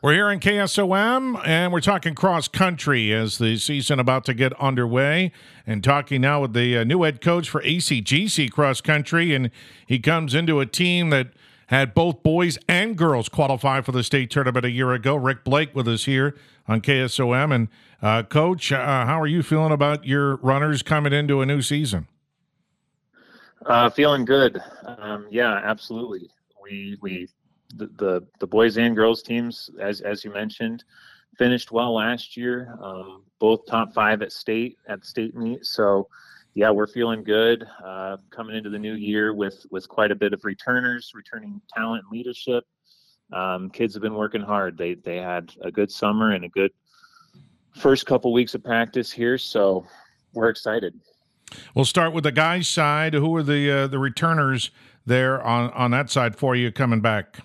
We're here in KSOM, and we're talking cross country as the season about to get underway. And talking now with the new head coach for ACGC cross country, and he comes into a team that had both boys and girls qualify for the state tournament a year ago. Rick Blake with us here on KSOM. And Coach, how are you feeling about your runners coming into a new season? Feeling good. Yeah, absolutely. The boys and girls teams, as you mentioned, finished well last year. Both top 5 at the state meet. So, yeah, we're feeling good coming into the new year with quite a bit of returning talent and leadership. Kids have been working hard. They had a good summer and a good first couple weeks of practice here. So we're excited. We'll start with the guys' side. Who are the returners there on that side for you coming back?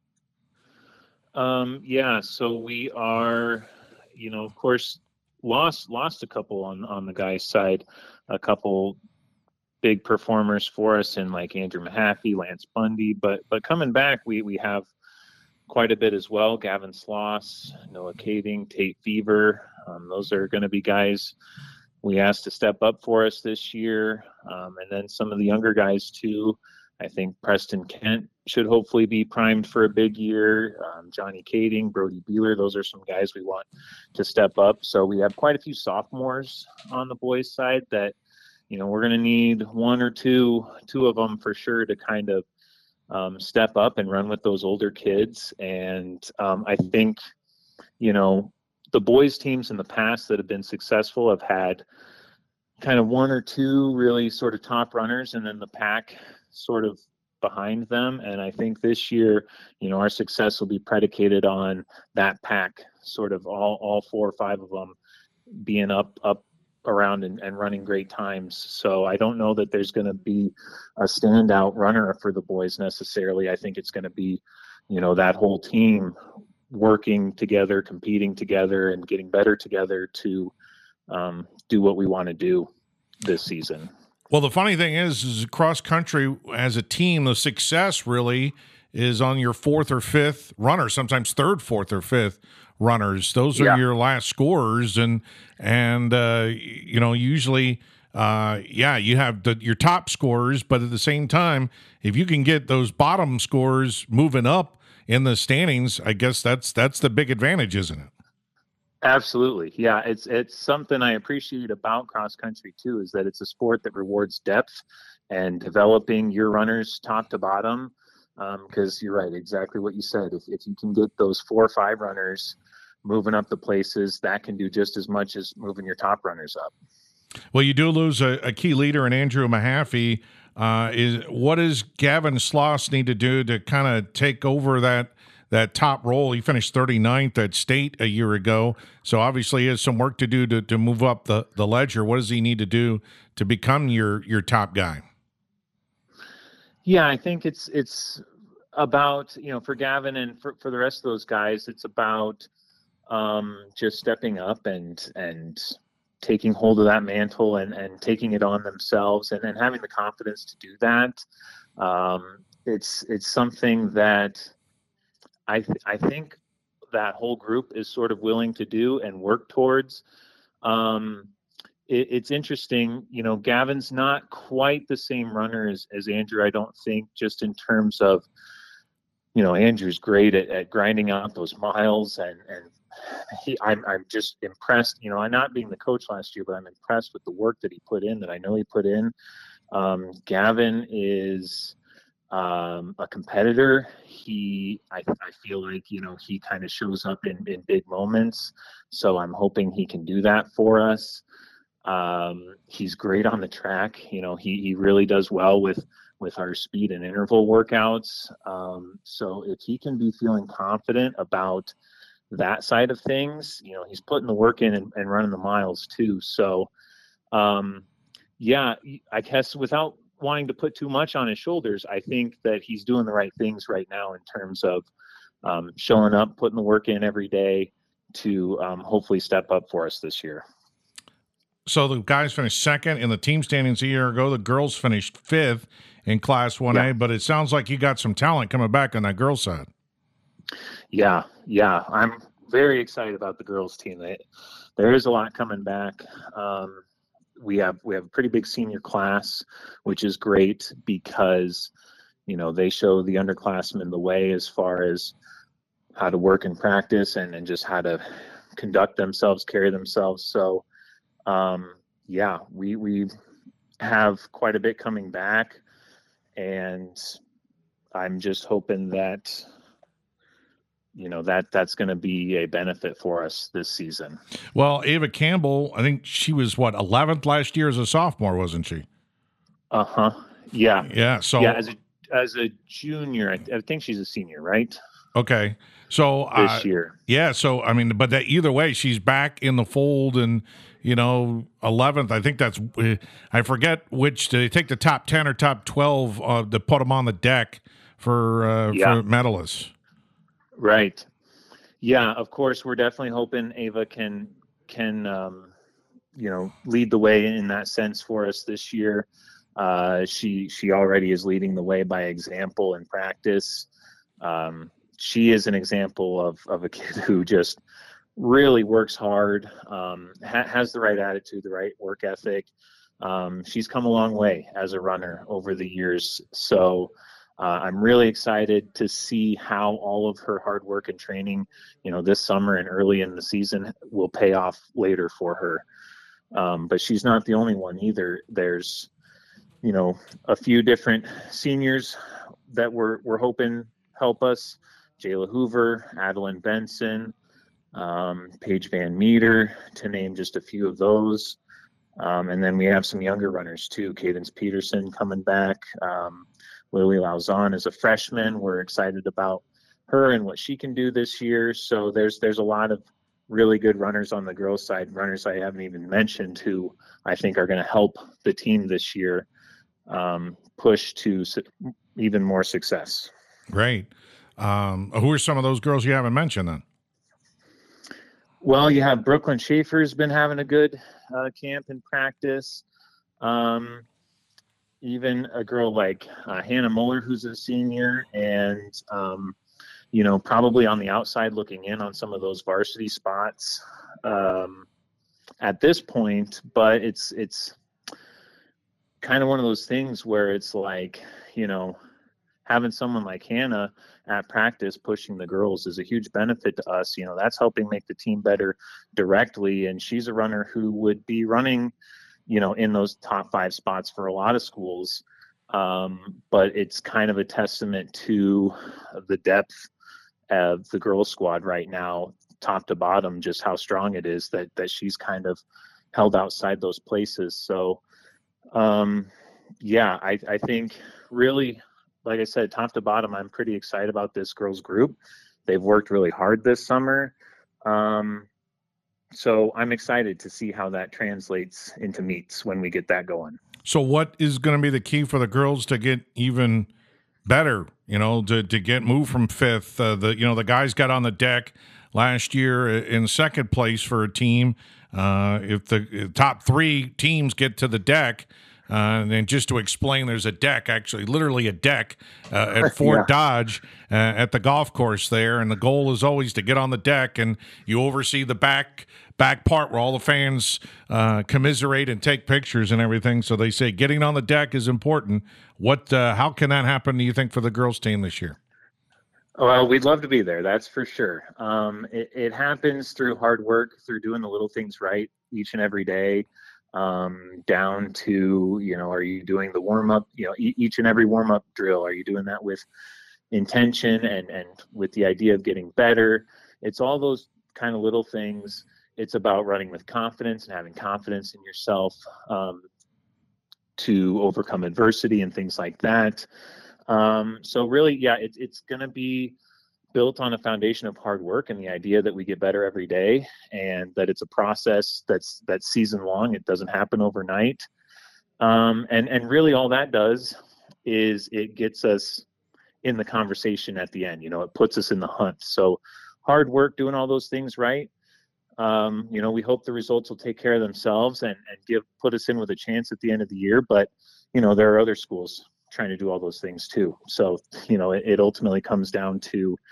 Yeah, so we are, of course, lost a couple on the guys' side, a couple big performers for us in like Andrew Mahaffey, Lance Bundy, but coming back, we have quite a bit as well. Gavin Sloss, Noah Caving, Tate Fever. Those are going to be guys we asked to step up for us this year. And then some of the younger guys too. I think Preston Kent should hopefully be primed for a big year. Johnny Kading, Brody Beeler, those are some guys we want to step up. So we have quite a few sophomores on the boys' side that, we're going to need one or two of them for sure to kind of step up and run with those older kids. And I think, the boys' teams in the past that have been successful have had kind of one or two really sort of top runners and then the pack sort of behind them. And I think this year, our success will be predicated on that pack, sort of all 4 or 5 of them being up around and running great times. So I don't know that there's going to be a standout runner for the boys necessarily. I think it's going to be, that whole team working together, competing together, and getting better together to do what we want to do this season. Well, the funny thing is cross country as a team, the success really is on your 4th or 5th runner, sometimes 3rd, 4th, or 5th runners. Those are your last scorers, and usually, you have your top scorers, but at the same time, if you can get those bottom scorers moving up in the standings, I guess that's the big advantage, isn't it? Absolutely. Yeah, it's something I appreciate about cross country too, is that it's a sport that rewards depth and developing your runners top to bottom. Because you're right, exactly what you said. If you can get those 4 or 5 runners moving up the places, that can do just as much as moving your top runners up. Well, you do lose a key leader in Andrew Mahaffey. What does Gavin Sloss need to do to kind of take over that top role? He finished 39th at state a year ago, so obviously he has some work to do to move up the ledger. What does he need to do to become your top guy? Yeah, I think it's about, for Gavin and for the rest of those guys, it's about just stepping up and taking hold of that mantle and taking it on themselves and having the confidence to do that. It's something that I think that whole group is sort of willing to do and work towards. It's interesting, Gavin's not quite the same runner as Andrew, I don't think, just in terms of, Andrew's great at grinding out those miles and I'm just impressed, I'm not being the coach last year, but I'm impressed with the work that he put in, that I know he put in. Gavin is a competitor. I feel like, he kind of shows up in big moments. So I'm hoping he can do that for us. He's great on the track. He really does well with our speed and interval workouts. So if he can be feeling confident about that side of things, he's putting the work in and running the miles too. So, I guess without wanting to put too much on his shoulders, I think that he's doing the right things right now in terms of showing up, putting the work in every day to hopefully step up for us this year. So the guys finished 2nd in the team standings a year ago. The girls finished 5th in Class 1A, but it sounds like you got some talent coming back on that girls' side. Yeah. I'm very excited about the girls team. There is a lot coming back. We have a pretty big senior class, which is great because they show the underclassmen the way as far as how to work and practice and just how to conduct themselves, carry themselves. So yeah, we have quite a bit coming back, and I'm just hoping that that's going to be a benefit for us this season. Well, Ava Campbell, I think she was 11th last year as a sophomore, wasn't she? Yeah. Yeah. So yeah, as a junior, I think she's a senior, right? okay. So This year. yeah. So I mean, but that either way, she's back in the fold, and 11th. I think that's I forget which. Do they take the top 10 or top 12 to put them on the deck for medalists? Right. Yeah. Of course, we're definitely hoping Ava can lead the way in that sense for us this year. She already is leading the way by example in practice. She is an example of a kid who just really works hard, has the right attitude, the right work ethic. She's come a long way as a runner over the years. So I'm really excited to see how all of her hard work and training, this summer and early in the season will pay off later for her. But she's not the only one either. There's, a few different seniors that we're hoping help us. Jayla Hoover, Adeline Benson, Paige Van Meter, to name just a few of those. And then we have some younger runners too. Cadence Peterson coming back. Lily Lauzon is a freshman. We're excited about her and what she can do this year. So there's a lot of really good runners on the girls' side, runners I haven't even mentioned, who I think are going to help the team this year push to even more success. Great. Who are some of those girls you haven't mentioned then? Well, you have Brooklyn Schaefer's been having a good camp and practice. Even a girl like Hannah Muller, who's a senior, and probably on the outside looking in on some of those varsity spots at this point. But it's kind of one of those things where it's like, having someone like Hannah at practice pushing the girls is a huge benefit to us. That's helping make the team better directly. And she's a runner who would be running, in those top 5 spots for a lot of schools. But it's kind of a testament to the depth of the girls squad right now, top to bottom, just how strong it is that she's kind of held outside those places. So, I think really, like I said, top to bottom, I'm pretty excited about this girls group. They've worked really hard this summer. So I'm excited to see how that translates into meets when we get that going. So what is going to be the key for the girls to get even better, to get moved from 5th? The guys got on the deck last year in 2nd place for a team. If the top 3 teams get to the deck, and just to explain, there's a deck, actually, literally a deck at Fort Dodge at the golf course there, and the goal is always to get on the deck, and you oversee the back part where all the fans commiserate and take pictures and everything. So they say getting on the deck is important. How can that happen, do you think, for the girls' team this year? Well, we'd love to be there, that's for sure. It happens through hard work, through doing the little things right each and every day. Down to, are you doing the warm-up, each and every warm-up drill? Are you doing that with intention and with the idea of getting better? It's all those kind of little things. It's about running with confidence and having confidence in yourself to overcome adversity and things like that. So really, it's going to be built on a foundation of hard work and the idea that we get better every day, and that it's a process that's season long. It doesn't happen overnight. And really all that does is it gets us in the conversation at the end. It puts us in the hunt. So hard work, doing all those things right. We hope the results will take care of themselves and put us in with a chance at the end of the year. But, there are other schools trying to do all those things too. So, it ultimately comes down to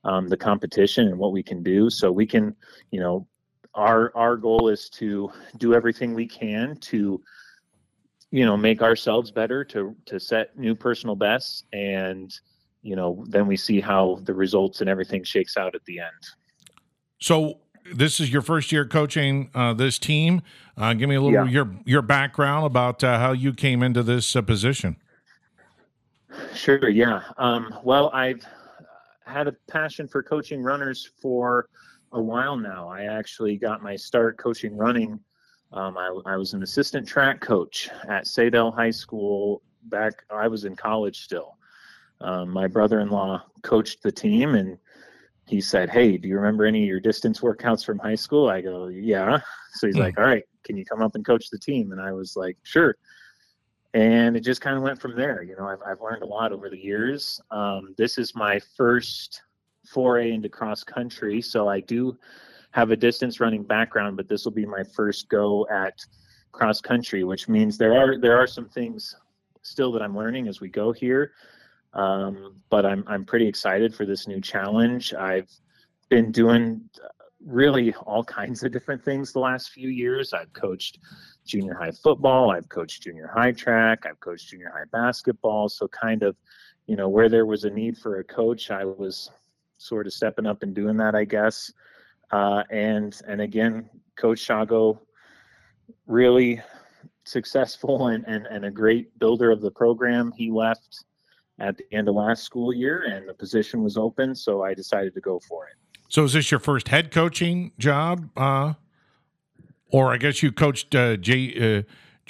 the competition and what we can do. So we can, our goal is to do everything we can to, make ourselves better, to set new personal bests, and, then we see how the results and everything shakes out at the end. So this is your first year coaching this team. Give me a little your background about how you came into this position. Sure. Yeah. Well, I've had a passion for coaching runners for a while now. I actually got my start coaching running. I was an assistant track coach at Sadell High School back. I was in college still. My brother-in-law coached the team, and he said, "Hey, do you remember any of your distance workouts from high school?" I go, "Yeah." So he's like, "All right, can you come up and coach the team?" And I was like, "Sure." And it just kind of went from there. I've learned a lot over the years. This is my first foray into cross country, so I do have a distance running background, but this will be my first go at cross country, which means there are some things still that I'm learning as we go here. But I'm pretty excited for this new challenge. I've been doing really all kinds of different things the last few years. I've coached junior high football. I've coached junior high track. I've coached junior high basketball. So kind of, where there was a need for a coach, I was sort of stepping up and doing that, I guess. And again, Coach Shago, really successful and a great builder of the program. He left at the end of last school year, and the position was open, so I decided to go for it. So is this your first head coaching job? Or I guess you coached junior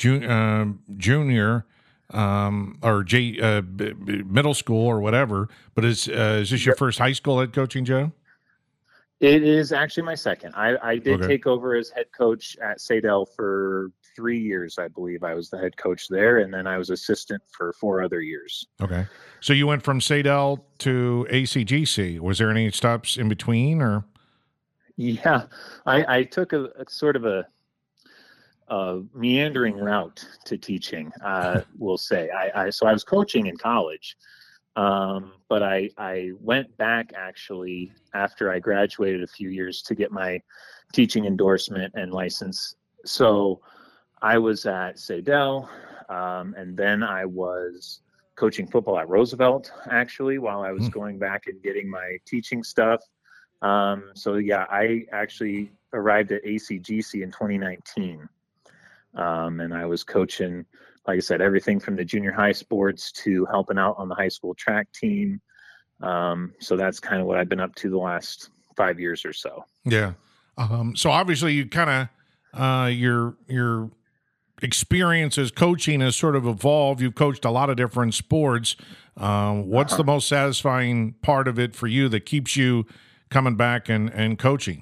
or middle school or whatever, but is this your first high school head coaching job? It is actually my second. I did take over as head coach at Sadell for 3 years, I believe. I was the head coach there, and then I was assistant for 4 other years. Okay. So you went from Sadell to ACGC. Was there any stops in between, or? Yeah, I took a sort of a meandering route to teaching, we'll say. So I was coaching in college, but I went back actually after I graduated a few years to get my teaching endorsement and license. So I was at Sadell, and then I was coaching football at Roosevelt, actually, while I was going back and getting my teaching stuff. So, yeah, I actually arrived at ACGC in 2019, and I was coaching, like I said, everything from the junior high sports to helping out on the high school track team. So that's kind of what I've been up to the last 5 years or so. Yeah. So obviously you kind of, your experience as coaching has sort of evolved. You've coached a lot of different sports. What's the most satisfying part of it for you that keeps you coming back and coaching?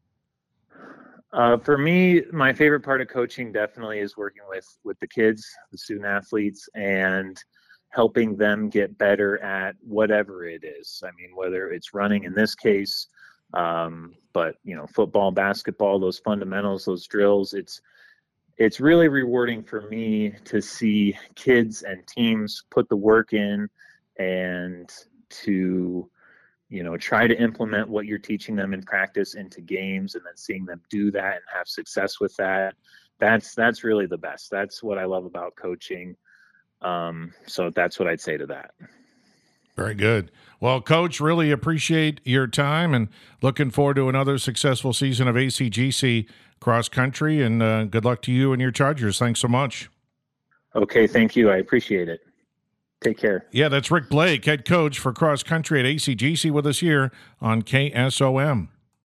For me, my favorite part of coaching definitely is working with the kids, the student athletes, and helping them get better at whatever it is. I mean, whether it's running in this case, but football, basketball, those fundamentals, those drills, it's really rewarding for me to see kids and teams put the work in and to try to implement what you're teaching them in practice into games, and then seeing them do that and have success with that. That's really the best. That's what I love about coaching. So that's what I'd say to that. Very good. Well, Coach, really appreciate your time and looking forward to another successful season of ACGC cross country, and good luck to you and your Chargers. Thanks so much. Okay. Thank you. I appreciate it. Take care. Yeah, that's Rick Blake, head coach for cross country at ACGC, with us here on KSOM.